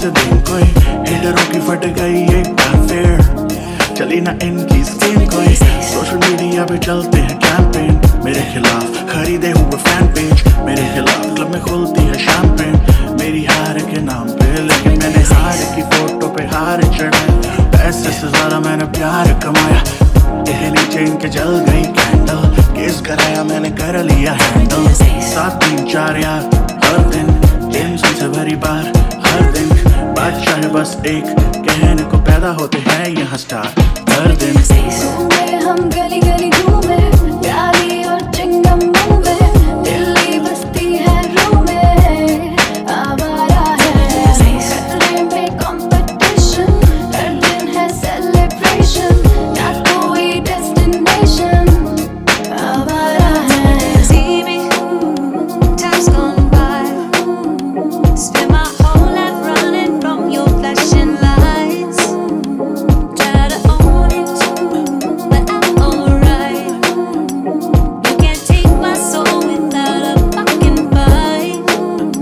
से दिन कोई हेटरों की फट गई एक फेयर, चली ना इनकी स्कीम कोई। सोशल मीडिया पे चलते हैं कैंपेन मेरे खिलाफ, खरीदे हुए फैन पेज मेरे खिलाफ। क्लब में खुलती है शैंपेन मेरी हार के नाम पे, लेकिन मैंने हार की फोटो पे हार चढ़ाया। पैसे से ज्यादा मैंने प्यार कमाया, ये नीचे इनके जल गई कैंडल। केस कराया मैंने कर लिया हैंडल, 7 3 4 यार हर दिन, टेंशन से भरी बार हर दिन। बादशाह है बस एक, कहने को पैदा होते हैं यहाँ स्टार हर दिन। हम गली गली घूमे, प्यारी और चिंगम मुंह में, दिल्ली बसती है रूह में, आवारा है खतरे में कंपटीशन, हर दिन है सेलिब्रेशन, ना कोई डेस्टिनेशन, आवारा है। See me, time's gone by, spend my whole life running from your flashing lights, try to own it, but I'm alright. You can't take my soul without a fucking fight.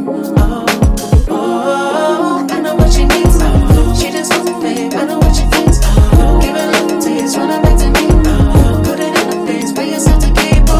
I know what she needs. She just wants a fame. I know what she thinks. Give it love to you, wanna back to me. Put it in the face, pay yourself to keep.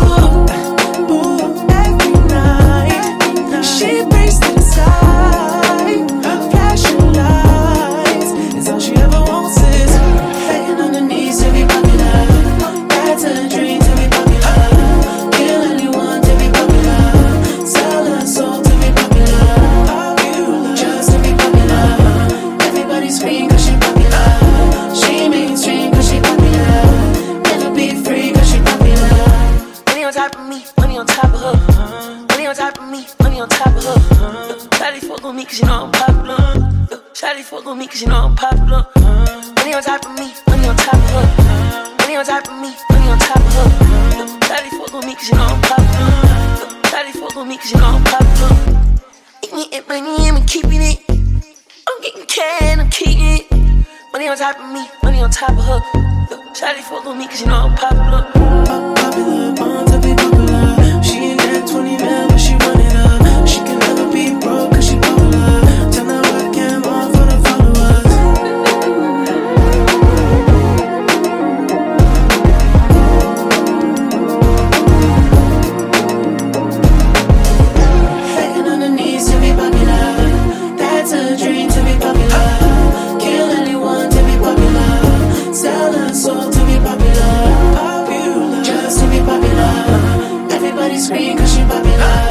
Every night she breaks to the side. Flashing lights is all she ever wants is begging on her knees to be popular. That's a dream to be popular. Kill anyone to be popular. Sell her soul to be popular. Just to be popular. Everybody scream 'cause she popular. She mainstream 'cause she popular. Never be free 'cause she popular. Money on top of me, money on top of her. Money on top of me, money on top of her. Shawty fuck with me 'cause you know I'm popular. Shawty fuck with me 'cause you know I'm popular. Money on top of me, money on top of her. Money on top of me, money on top of her. Shawty fuck with me 'cause you know I'm popular. Shawty fuck with me 'cause you know I'm popular. Eating it, money, I'm keeping it. I'm getting can, I'm keeping it. Money on top of me, money on top of her. Shawty fuck with me 'cause you know I'm popular. Popular, born to be popular. She ain't that 20 mil, but she run it up. She can never be broke 'cause she popular. Turn that webcam on for the followers. Begging on her knees to be popular. That's a dream to be popular. Kill anyone to be popular. Sell her soul to be popular. Just to be popular. Everybody scream 'cause she popular.